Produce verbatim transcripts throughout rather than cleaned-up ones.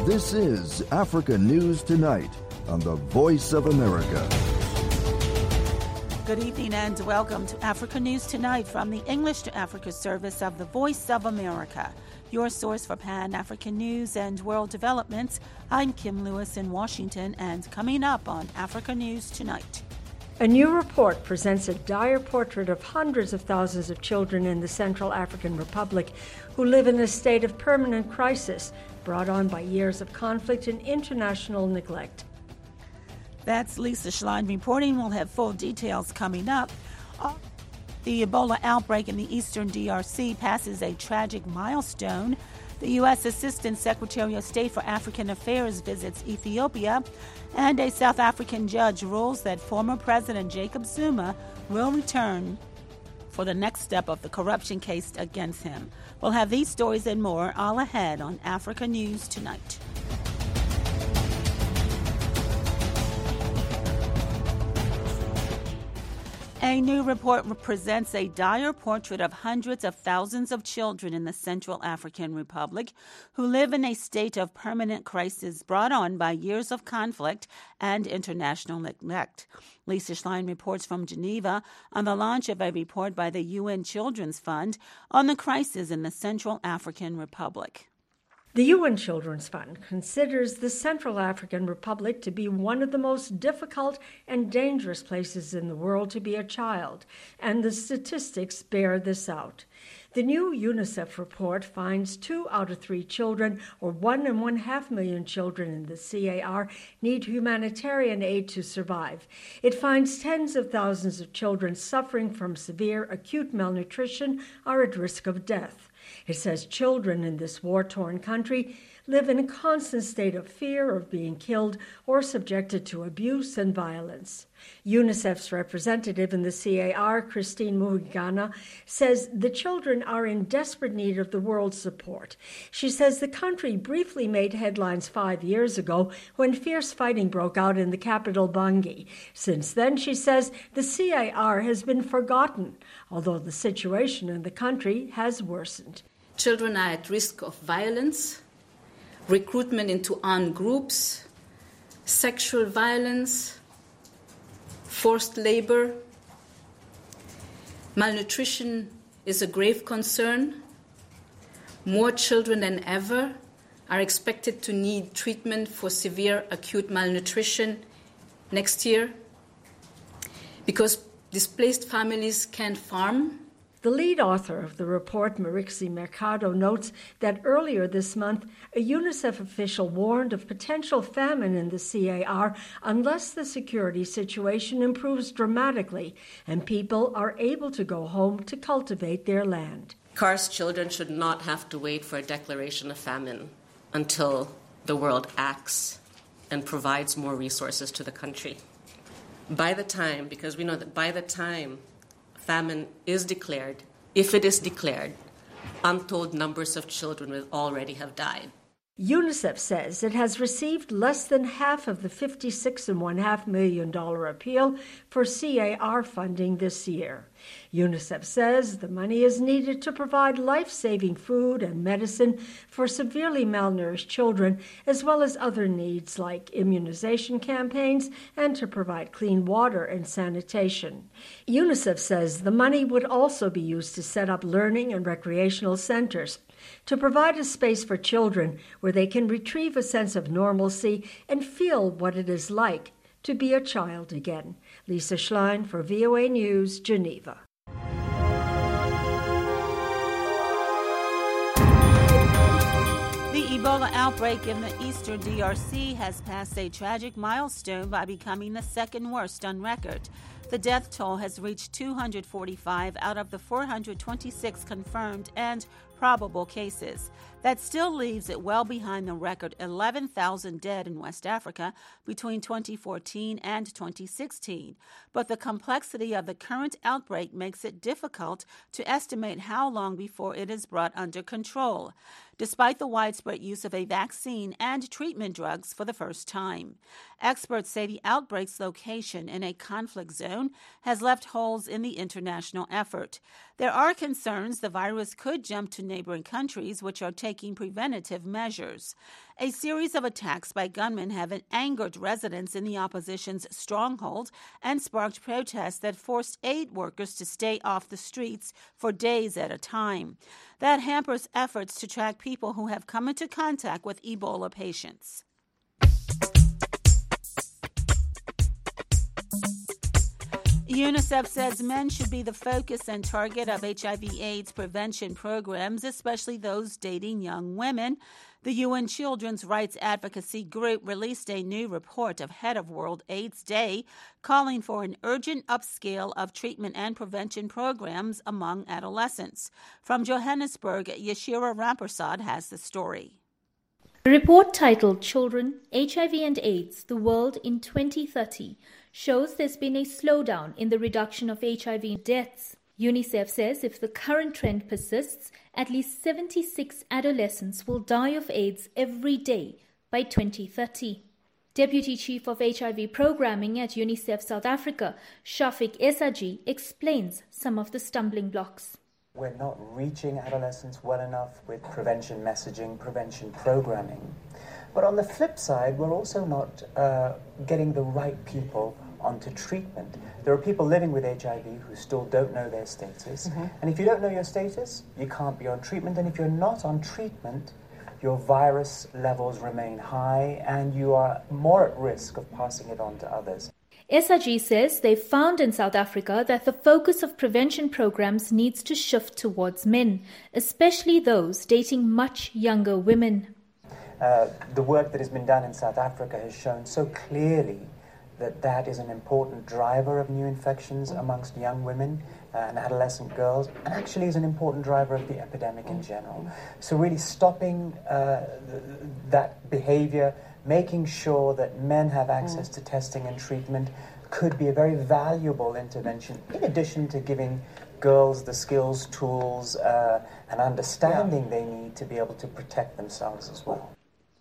This is Africa News Tonight on the Voice of America. Good evening and welcome to Africa News Tonight from the English to Africa service of the Voice of America, your source for Pan-African news and world developments. I'm Kim Lewis in Washington, and coming up on Africa News Tonight. A new report presents a dire portrait of hundreds of thousands of children in the Central African Republic who live in a state of permanent crisis brought on by years of conflict and international neglect. That's Lisa Schlein reporting. We'll have full details coming up. The Ebola outbreak in the eastern D R C passes a tragic milestone. The U S Assistant Secretary of State for African Affairs visits Ethiopia, and a South African judge rules that former President Jacob Zuma will return for the next step of the corruption case against him. We'll have these stories and more all ahead on Africa News Tonight. A new report presents a dire portrait of hundreds of thousands of children in the Central African Republic who live in a state of permanent crisis brought on by years of conflict and international neglect. Lisa Schlein reports from Geneva on the launch of a report by the U N Children's Fund on the crisis in the Central African Republic. The U N Children's Fund considers the Central African Republic to be one of the most difficult and dangerous places in the world to be a child, and the statistics bear this out. The new UNICEF report finds two out of three children, or one and one half million children in the C A R, need humanitarian aid to survive. It finds tens of thousands of children suffering from severe acute malnutrition are at risk of death. It says children in this war-torn country live in a constant state of fear of being killed or subjected to abuse and violence. UNICEF's representative in the C A R, Christine Muhigana, says the children are in desperate need of the world's support. She says the country briefly made headlines five years ago when fierce fighting broke out in the capital, Bangui. Since then, she says, the C A R has been forgotten, although the situation in the country has worsened. Children are at risk of violence, recruitment into armed groups, sexual violence, forced labor. Malnutrition is a grave concern. More children than ever are expected to need treatment for severe acute malnutrition next year because displaced families can't farm. The lead author of the report, Marixi Mercado, notes that earlier this month, a UNICEF official warned of potential famine in the C A R unless the security situation improves dramatically and people are able to go home to cultivate their land. C A R's children should not have to wait for a declaration of famine until the world acts and provides more resources to the country. By the time, because we know that by the time famine is declared, if it is declared, untold numbers of children will already have died. UNICEF says it has received less than half of the fifty-six point one five million dollars appeal for C A R funding this year. UNICEF says the money is needed to provide life-saving food and medicine for severely malnourished children, as well as other needs like immunization campaigns and to provide clean water and sanitation. UNICEF says the money would also be used to set up learning and recreational centers, to provide a space for children where they can retrieve a sense of normalcy and feel what it is like to be a child again. Lisa Schlein for V O A News, Geneva. The Ebola outbreak in the eastern D R C has passed a tragic milestone by becoming the second worst on record. The death toll has reached two hundred forty-five out of the four hundred twenty-six confirmed and probable cases. That still leaves it well behind the record eleven thousand dead in West Africa between twenty fourteen and twenty sixteen. But the complexity of the current outbreak makes it difficult to estimate how long before it is brought under control, despite the widespread use of a vaccine and treatment drugs for the first time. Experts say the outbreak's location in a conflict zone has left holes in the international effort. There are concerns the virus could jump to neighboring countries which are taking preventative measures. A series of attacks by gunmen have angered residents in the opposition's stronghold and sparked protests that forced aid workers to stay off the streets for days at a time. That hampers efforts to track people who have come into contact with Ebola patients. UNICEF says men should be the focus and target of H I V AIDS prevention programs, especially those dating young women. The U N Children's Rights Advocacy Group released a new report ahead of World AIDS Day, calling for an urgent upscale of treatment and prevention programs among adolescents. From Johannesburg, Yashira Rampersad has the story. A report titled Children, H I V and AIDS, the World in twenty thirty shows there's been a slowdown in the reduction of H I V deaths. UNICEF says if the current trend persists, at least seventy-six adolescents will die of AIDS every day by twenty thirty. Deputy Chief of H I V Programming at UNICEF South Africa, Shafiq Esaji, explains some of the stumbling blocks. We're not reaching adolescents well enough with prevention messaging, prevention programming. But on the flip side, we're also not uh, getting the right people onto treatment. There are people living with H I V who still don't know their status. Mm-hmm. And if you don't know your status, you can't be on treatment. And if you're not on treatment, your virus levels remain high and you are more at risk of passing it on to others. S R G says they found in South Africa that the focus of prevention programs needs to shift towards men, especially those dating much younger women. Uh, the work that has been done in South Africa has shown so clearly that that is an important driver of new infections amongst young women uh, and adolescent girls, and actually is an important driver of the epidemic in general. So really stopping uh, th- that behavior, making sure that men have access to testing and treatment could be a very valuable intervention, in addition to giving girls the skills, tools, uh, and understanding yeah. they need to be able to protect themselves as well.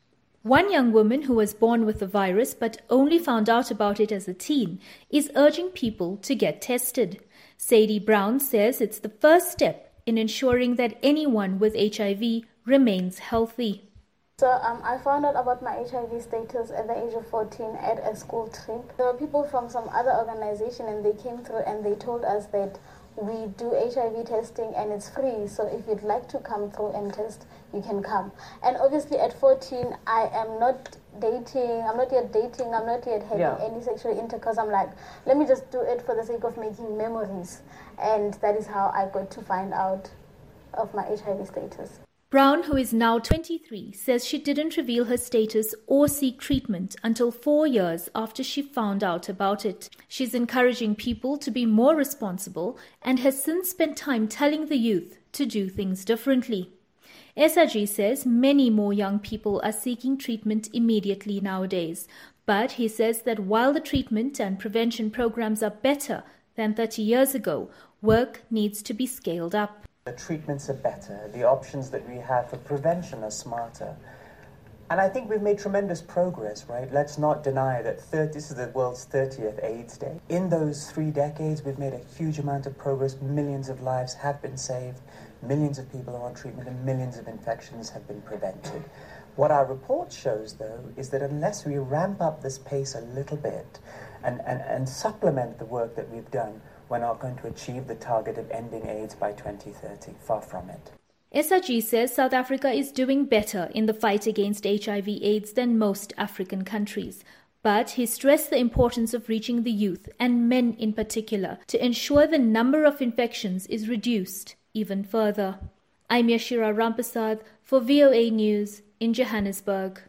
One young woman who was born with the virus but only found out about it as a teen is urging people to get tested. Sadie Brown says it's the first step in ensuring that anyone with H I V remains healthy. So um, I found out about my H I V status at the age of fourteen at a school trip. There were people from some other organization and they came through and they told us that we do H I V testing and it's free. So if you'd like to come through and test, you can come. And obviously at fourteen, I am not dating. I'm not yet dating. I'm not yet having yeah. any sexual intercourse. I'm like, let me just do it for the sake of making memories. And that is how I got to find out of my H I V status. Brown, who is now twenty-three, says she didn't reveal her status or seek treatment until four years after she found out about it. She's encouraging people to be more responsible and has since spent time telling the youth to do things differently. S R G says many more young people are seeking treatment immediately nowadays, but he says that while the treatment and prevention programs are better than thirty years ago, work needs to be scaled up. The treatments are better, the options that we have for prevention are smarter. And I think we've made tremendous progress, right? Let's not deny that thirty, this is the world's thirtieth AIDS Day. In those three decades, we've made a huge amount of progress. Millions of lives have been saved, millions of people are on treatment, and millions of infections have been prevented. What our report shows, though, is that unless we ramp up this pace a little bit and, and, and supplement the work that we've done, we're not going to achieve the target of ending AIDS by twenty thirty. Far from it. S R G says South Africa is doing better in the fight against H I V AIDS than most African countries. But he stressed the importance of reaching the youth, and men in particular, to ensure the number of infections is reduced even further. I'm Yashira Rampersad for V O A News in Johannesburg.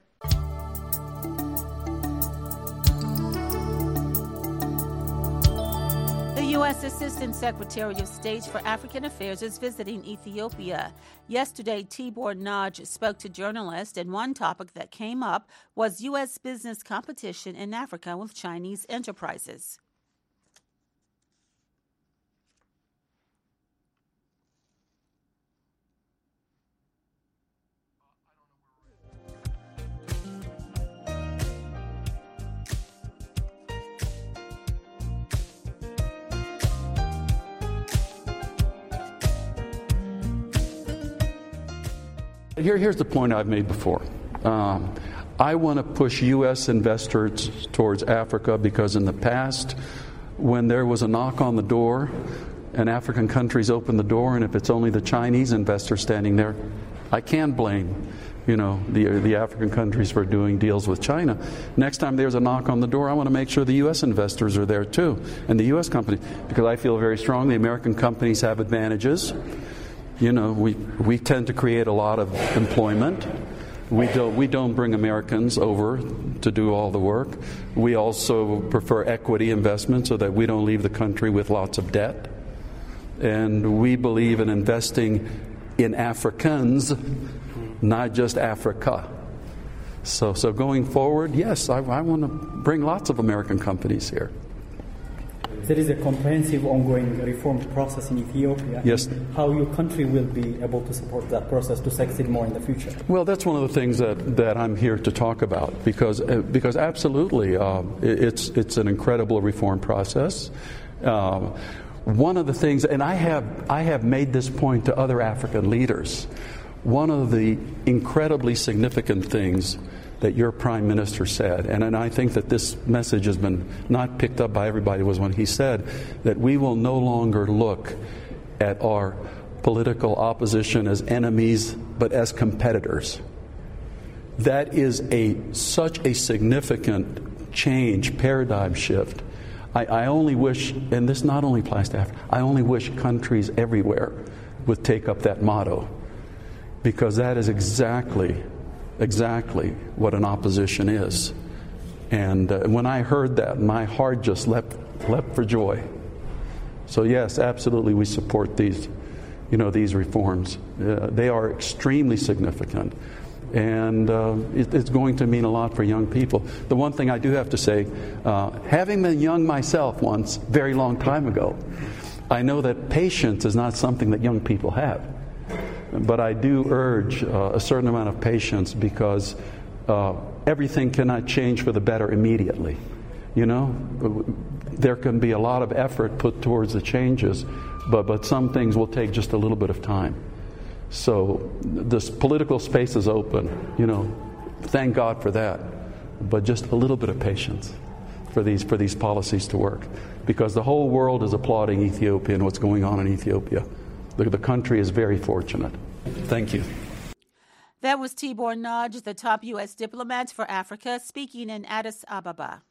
The U S Assistant Secretary of State for African Affairs is visiting Ethiopia. Yesterday, Tibor Nagy spoke to journalists, and one topic that came up was U S business competition in Africa with Chinese enterprises. Here, here's the point I've made before. Um, I want to push U S investors towards Africa because in the past, when there was a knock on the door, and African countries open the door, and if it's only the Chinese investor standing there, I can blame, you know, the the African countries for doing deals with China. Next time there's a knock on the door, I want to make sure the U S investors are there too, and the U S companies, because I feel very strongly American companies have advantages. You know, we we tend to create a lot of employment. We don't we don't bring Americans over to do all the work. We also prefer equity investment so that we don't leave the country with lots of debt. And we believe in investing in Africans, not just Africa. So, so going forward, yes, I, I want to bring lots of American companies here. There is a comprehensive ongoing reform process in Ethiopia. Yes. How your country will be able to support that process to succeed more in the future? Well, that's one of the things that, that I'm here to talk about because uh, because absolutely, uh, it, it's it's an incredible reform process. Uh, one of the things, and I have I have made this point to other African leaders. One of the incredibly significant things that your Prime Minister said, and, and I think that this message has been not picked up by everybody, was when he said that we will no longer look at our political opposition as enemies, but as competitors. That is a such a significant change, paradigm shift. I, I only wish, and this not only applies to Africa, I only wish countries everywhere would take up that motto, because that is exactly exactly what an opposition is. And uh, when I heard that, my heart just leapt, leapt for joy. So yes, absolutely, we support these, you know, these reforms. Uh, they are extremely significant, and uh, it, it's going to mean a lot for young people. The one thing I do have to say, uh, having been young myself once, very long time ago, I know that patience is not something that young people have. But I do urge uh, a certain amount of patience because uh, everything cannot change for the better immediately. You know, there can be a lot of effort put towards the changes, but, but some things will take just a little bit of time. So this political space is open, you know, thank God for that. But just a little bit of patience for these for these policies to work, because the whole world is applauding Ethiopia and what's going on in Ethiopia. The, the country is very fortunate. Thank you. That was Tibor Nagy, the top U S diplomat for Africa, speaking in Addis Ababa.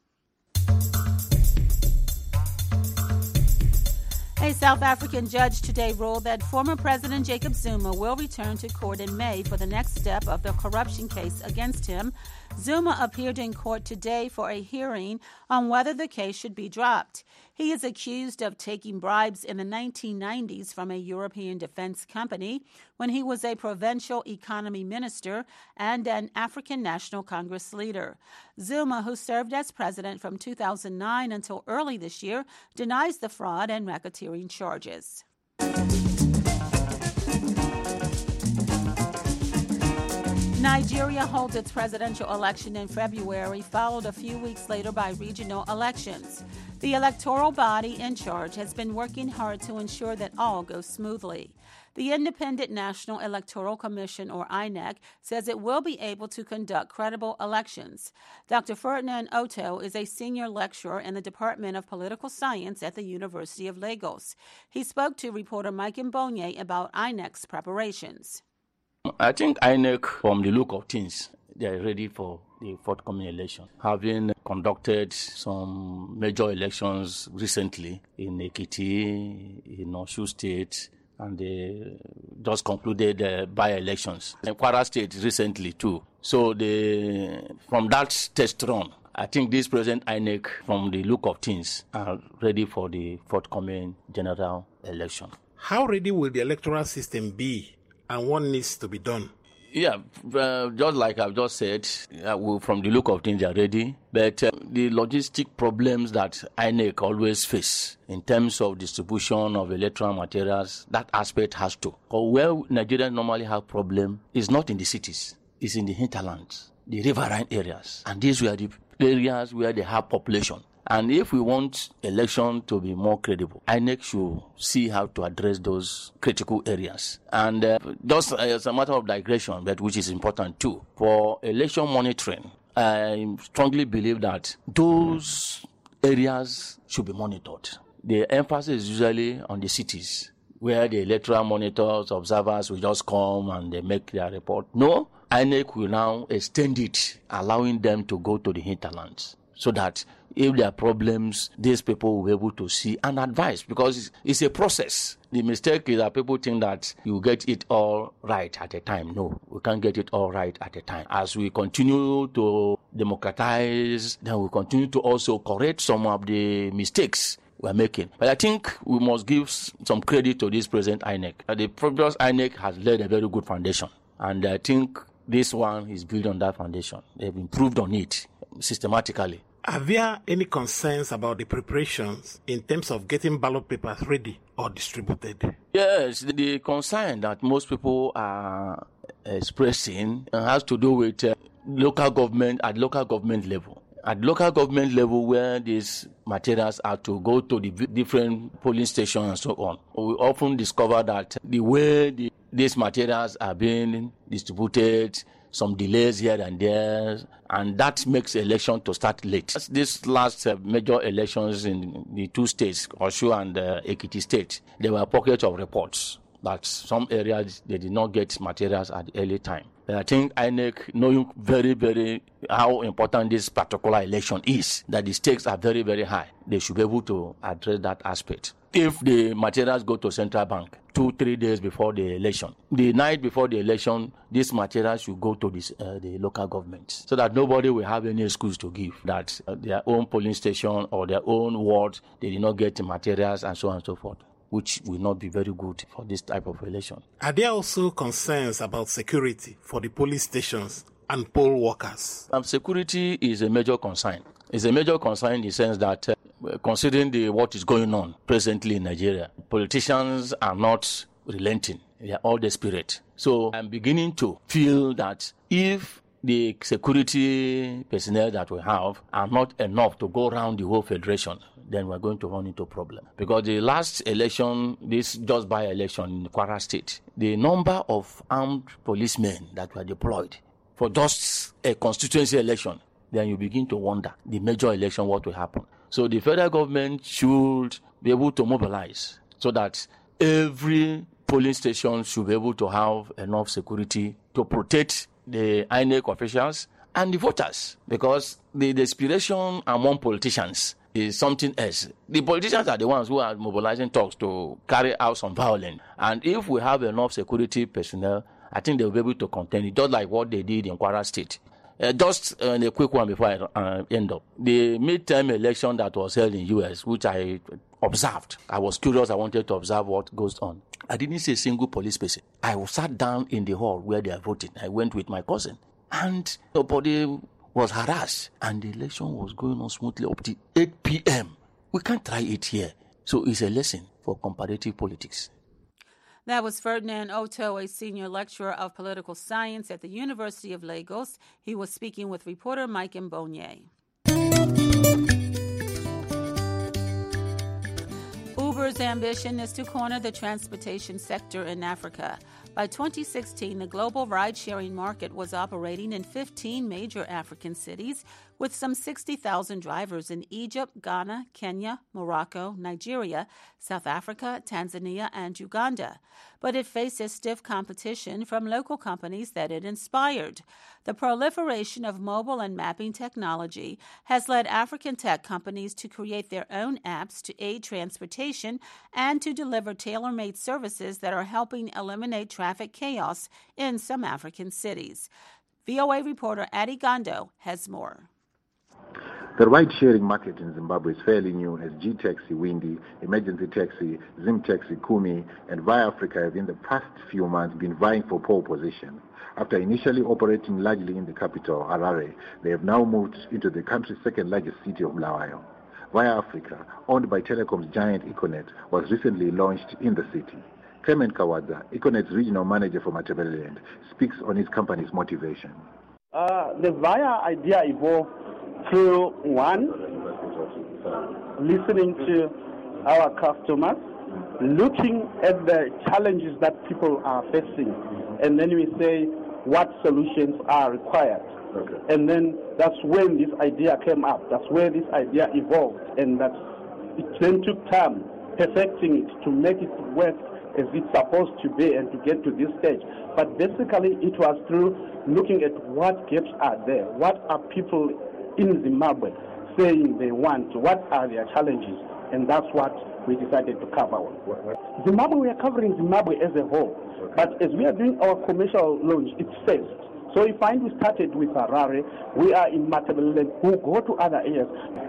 A South African judge today ruled that former President Jacob Zuma will return to court in May for the next step of the corruption case against him. Zuma appeared in court today for a hearing on whether the case should be dropped. He is accused of taking bribes in the nineteen nineties from a European defense company when he was a provincial economy minister and an African National Congress leader. Zuma, who served as president from two thousand nine until early this year, denies the fraud and racketeering charges. Nigeria holds its presidential election in February, followed a few weeks later by regional elections. The electoral body in charge has been working hard to ensure that all goes smoothly. The Independent National Electoral Commission, or I N E C, says it will be able to conduct credible elections. Doctor Ferdinand Otto is a senior lecturer in the Department of Political Science at the University of Lagos. He spoke to reporter Mike Mbonye about I N E C's preparations. I think I N E C, from the look of things, they are ready for the forthcoming election. Having conducted some major elections recently in Ekiti, in Osun State, and they just concluded uh, by-elections in Kwara State recently too. So they, from that test run, I think this present I N E C, from the look of things, are ready for the forthcoming general election. How ready will the electoral system be, and what needs to be done? Yeah, uh, just like I've just said, uh, we, from the look of things, they are ready. But uh, the logistic problems that I N E C always face in terms of distribution of electoral materials, that aspect has to. Or where Nigerians normally have problem is not in the cities, it's in the hinterlands, the riverine areas. And these were the areas where they have population. And if we want election to be more credible, I N E C should see how to address those critical areas. And uh, just as a matter of digression, but which is important too, for election monitoring, I strongly believe that those areas should be monitored. The emphasis is usually on the cities, where the electoral monitors, observers will just come and they make their report. No, I N E C will now extend it, allowing them to go to the hinterlands, so that if there are problems, these people will be able to see and advise, because it's, it's a process. The mistake is that people think that you get it all right at a time. No, we can't get it all right at a time. As we continue to democratize, then we continue to also correct some of the mistakes we're making. But I think we must give some credit to this present I N E C. The previous I N E C has laid a very good foundation, and I think this one is built on that foundation. They've improved on it systematically. Are there any concerns about the preparations in terms of getting ballot papers ready or distributed? Yes, the concern that most people are expressing has to do with uh, local government, at local government level. At local government level, where these materials are to go to the different polling stations and so on, we often discover that the way the, these materials are being distributed, some delays here and there, and that makes election to start late. This last uh, major elections in the two states, Osun and uh, Ekiti State, there were pockets of reports that some areas they did not get materials at the early time. And I think I N E C, knowing very, very how important this particular election is, that the stakes are very, very high, they should be able to address that aspect. If the materials go to central bank two, three days before the election, the night before the election, these materials should go to this, uh, the local government, so that nobody will have any excuse to give that uh, their own polling station or their own ward, they did not get the materials and so on and so forth, which will not be very good for this type of election. Are there also concerns about security for the police stations and poll workers? Um, security is a major concern. It's a major concern in the sense that uh, considering the what is going on presently in Nigeria, politicians are not relenting. They are all desperate. So I'm beginning to feel that if the security personnel that we have are not enough to go around the whole federation, then we're going to run into a problem. Because the last election, this just by election in Kwara State, the number of armed policemen that were deployed for just a constituency election, then you begin to wonder the major election, what will happen. So the federal government should be able to mobilize so that every polling station should be able to have enough security to protect the I N E C officials and the voters. Because the desperation among politicians is something else. The politicians are the ones who are mobilizing talks to carry out some violence. And if we have enough security personnel, I think they'll be able to contain it, just like what they did in Kwara State. Uh, just uh, a quick one before I uh, end up. The midterm election that was held in U S, which I observed, I was curious, I wanted to observe what goes on. I didn't see a single police person. I sat down in the hall where they are voting. I went with my cousin, and nobody was harassed, and the election was going on smoothly up to eight p.m. We can't try it here. So it's a lesson for comparative politics. That was Ferdinand Otto, a senior lecturer of political science at the University of Lagos. He was speaking with reporter Mike Mbonye. Uber's ambition is to corner the transportation sector in Africa. By twenty sixteen, the global ride-sharing market was operating in fifteen major African cities, with some sixty thousand drivers in Egypt, Ghana, Kenya, Morocco, Nigeria, South Africa, Tanzania, and Uganda. But it faces stiff competition from local companies that it inspired. The proliferation of mobile and mapping technology has led African tech companies to create their own apps to aid transportation and to deliver tailor-made services that are helping eliminate traffic chaos in some African cities. V O A reporter Adi Gando has more. The ride-sharing market in Zimbabwe is fairly new, as G-Taxi, Windy, Emergency Taxi, Zim Taxi, Kumi, and Via Africa have in the past few months been vying for pole position. After initially operating largely in the capital, Harare, they have now moved into the country's second largest city of Bulawayo. Via Africa, owned by telecom's giant Econet, was recently launched in the city. Clement Kawadza, Econet's regional manager for Matabeleland, speaks on his company's motivation. Uh, the Via idea evolved through one, listening to our customers, looking at the challenges that people are facing, and then we say what solutions are required. Okay. And then that's when this idea came up. That's where this idea evolved, and that it then took time perfecting it to make it work as it's supposed to be and to get to this stage. But basically it was through looking at what gaps are there, what are people in Zimbabwe saying they want, what are their challenges, and that's what we decided to cover. Zimbabwe, we are covering Zimbabwe as a whole, but as we are doing our commercial launch, it's phased. So you find we started with Harare, we are in Matabeleland, we'll go to other areas.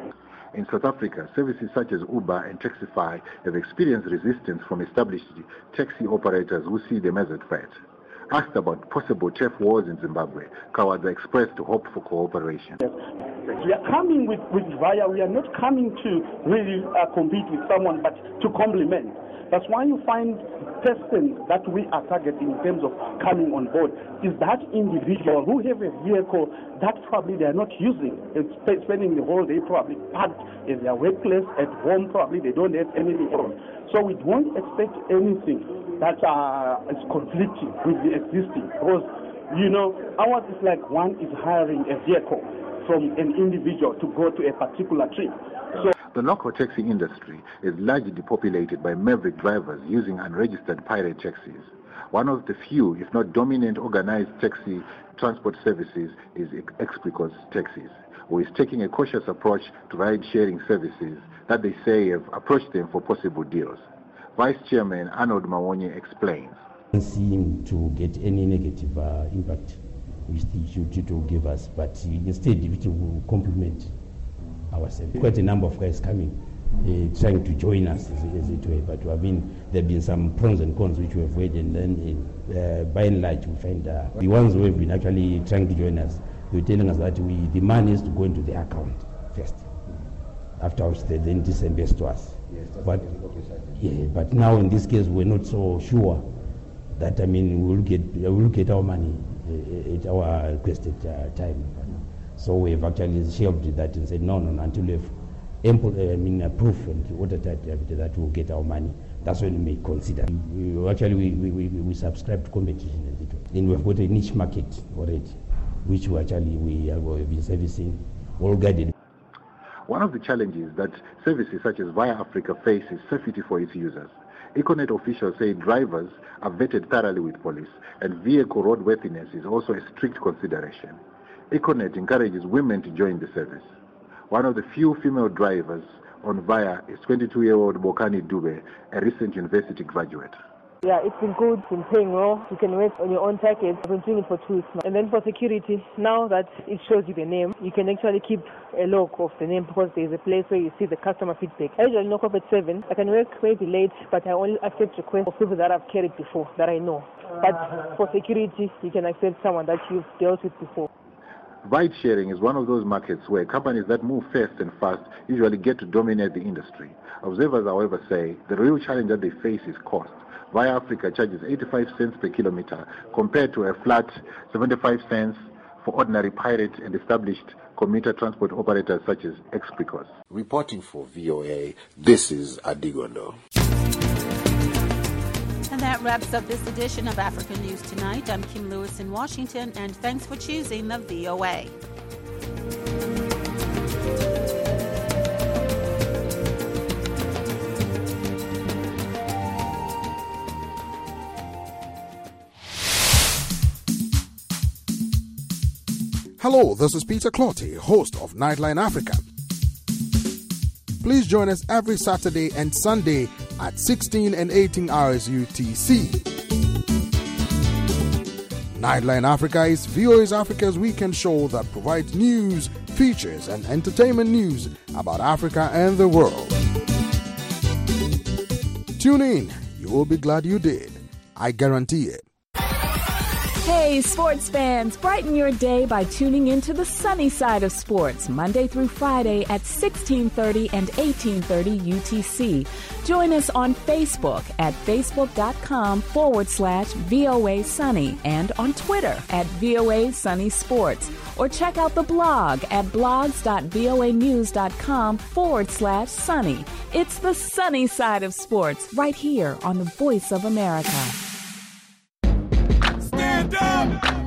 In South Africa, services such as Uber and Taxify have experienced resistance from established taxi operators who see them as a threat. Asked about possible turf wars in Zimbabwe, Kawadza expressed hope for cooperation. Yes. We are coming with, with Vaya, we are not coming to really uh, compete with someone, but to complement. That's why you find persons that we are targeting in terms of coming on board is that individual who have a vehicle that probably they are not using. It's spending the whole day probably parked in their workplace, at home probably they don't have anything on. So we won't expect anything that uh, is conflicting with the existing, because, you know, ours is like one is hiring a vehicle from an individual to go to a particular trip. So the local taxi industry is largely populated by maverick drivers using unregistered pirate taxis. One of the few, if not dominant, organized taxi transport services is Expricos Taxis, who is taking a cautious approach to ride-sharing services that they say have approached them for possible deals. Vice Chairman Arnold Mawonye explains. I don't seem to get any negative uh, impact which the issue to give us, but instead it will complement ourselves. Quite a number of guys coming, uh, trying to join us as, as it were, but I mean, there have been some pros and cons which we have weighed, and then uh, by and large we find uh, the ones who have been actually trying to join us, they were telling us that we, the money is to go into the account first, after which they then disburse to us. Yes, but, yeah, but now in this case we're not so sure that, I mean, we'll get, we'll get our money uh, at our requested uh, time. So we have actually shelved that and said, no, no, no, until we have ample, I mean, uh, proof and watertight evidence that we'll get our money, that's when we may consider. We, actually, we, we, we, we subscribe to competition, as it were. And we've got a niche market already, which we actually we have been servicing, all guided. One of the challenges that services such as Via Africa face is safety for its users. Econet officials say drivers are vetted thoroughly with police, and vehicle roadworthiness is also a strict consideration. Econet encourages women to join the service. One of the few female drivers on Via is twenty-two-year-old Bokani Dube, a recent university graduate. Yeah, it's been good, it's been paying well. You can work on your own package. I've been doing it for two weeks now. And then for security, now that it shows you the name, you can actually keep a log of the name because there's a place where you see the customer feedback. I usually knock off at seven. I can work maybe late, but I only accept requests of people that I've carried before, that I know. But for security, you can accept someone that you've dealt with before. Ride sharing is one of those markets where companies that move fast and fast usually get to dominate the industry. Observers, however, say the real challenge that they face is cost. Via Africa charges eighty-five cents per kilometer compared to a flat seventy-five cents for ordinary pirate and established commuter transport operators such as Expricos. Reporting for V O A, this is Adigondo. And that wraps up this edition of Africa News Tonight. I'm Kim Lewis in Washington, and thanks for choosing the V O A. Hello, this is Peter Clotty, host of Nightline Africa. Please join us every Saturday and Sunday at sixteen and eighteen hours U T C. Nightline Africa is V O A's Africa's weekend show that provides news, features, and entertainment news about Africa and the world. Tune in. You will be glad you did. I guarantee it. Hey, sports fans, brighten your day by tuning into the sunny side of sports, Monday through Friday at sixteen thirty and eighteen thirty U T C. Join us on Facebook at facebook.com forward slash VOA Sunny and on Twitter at VOA Sunny Sports. or check out the blog at blogs.voanews.com forward slash sunny. It's the sunny side of sports right here on the Voice of America. Stand up!